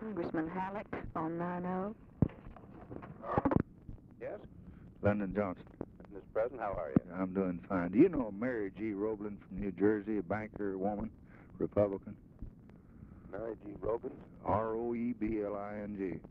Congressman Halleck on 90. Yes? Lyndon Johnson. Mr. President, how are you? I'm doing fine. Do you know Mary G. Roebling from New Jersey, a banker, woman, Republican? Mary G. Roebling? R-O-E-B-L-I-N-G.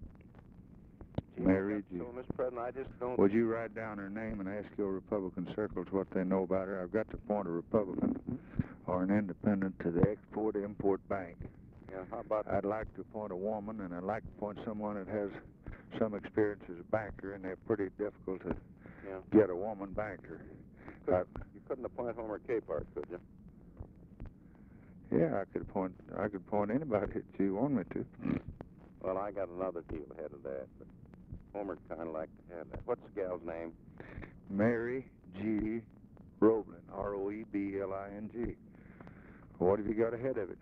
Mary G. So, Mr. President, I just don't... Would you write down her name and ask your Republican circles what they know about her? I've got to appoint a Republican or an independent to the Export-Import Bank. Yeah, how about... I'd like to appoint a woman, and I'd like to appoint someone that has some experience as a banker, and they're pretty difficult to get a woman banker. You couldn't appoint Homer Capehart, could you? Yeah, I could appoint anybody that you want me to. Well, I got another deal ahead of that, but Homer'd kind of like to have that. What's the gal's name? Mary G. Roebling, R-O-E-B-L-I-N-G. What have you got ahead of it?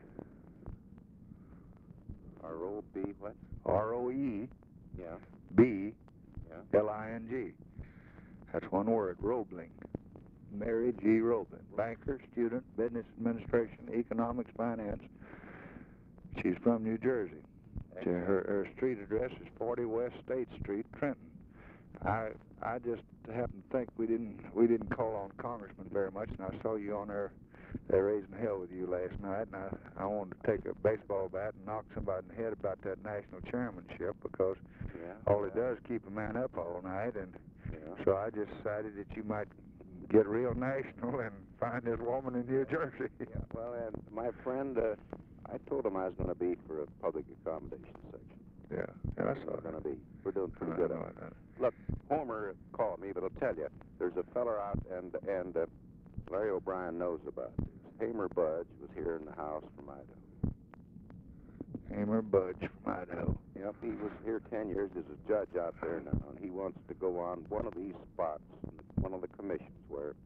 R-O-B what? R-O-E. Yeah. B. Yeah. L-I-N-G. That's one word, Roebling. Mary G. Roebling. Banker, student, business administration, economics, finance. She's from New Jersey. Her street address is 40 West State Street, Trenton. I just happen to think we didn't call on Congressman very much, and I saw you on there raising hell with you last night, and I wanted to take a baseball bat and knock somebody in the head about that national chairmanship, because all it does is keep a man up all night, and so I just decided that you might get real national and find this woman in New Jersey. Yeah, well, and my friend, I told him I was going to be for a public accommodation section. Yeah, that's all going to be. We're doing pretty good on it. Look, Homer called me, but I'll tell you, there's a feller out, and Larry O'Brien knows about this. Hamer Budge was here in the house from Idaho. Hamer Budge from Idaho. Yep, he was here 10 years. There's a judge out there now, and he wants to go on one of these spots, one of the commissions, where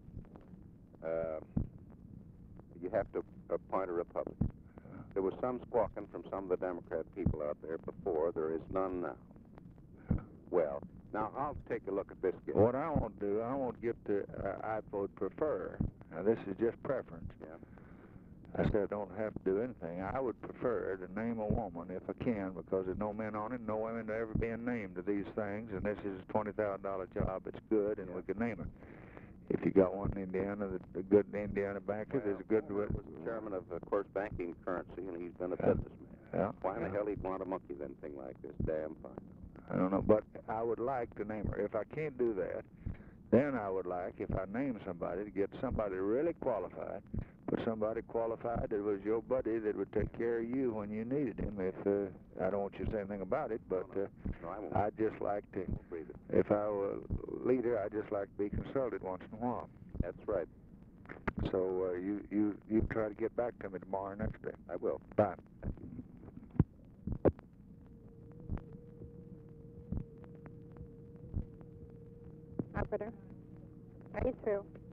you have to appoint a Republican. There was some squawking from some of the Democrat people out there before. There is none now. Well, now I'll take a look at this guy. What I won't do, I won't get to I would prefer. Now, this is just preference. Yeah. I said I don't have to do anything. I would prefer to name a woman if I can, because there's no men on it, no women ever being named to these things, and this is a $20,000 job. It's good, and we can name her. If you got one in Indiana, the good Indiana banker, there's a good... Homer was the chairman of Course Banking Currency, and he's been a businessman. Yeah. Why in the hell he'd want a monkey then thing like this? Damn fine. I don't know, but I would like to name her. If I can't do that, then I would like, if I name somebody, to get somebody really qualified, but somebody qualified that was your buddy that would take care of you when you needed him. If I don't want you to say anything about it, but no, I won't. I'd just like to, if I were a leader, I'd just like to be consulted once in a while. That's right. So you try to get back to me tomorrow or next day. I will. Bye. Operator, are you through?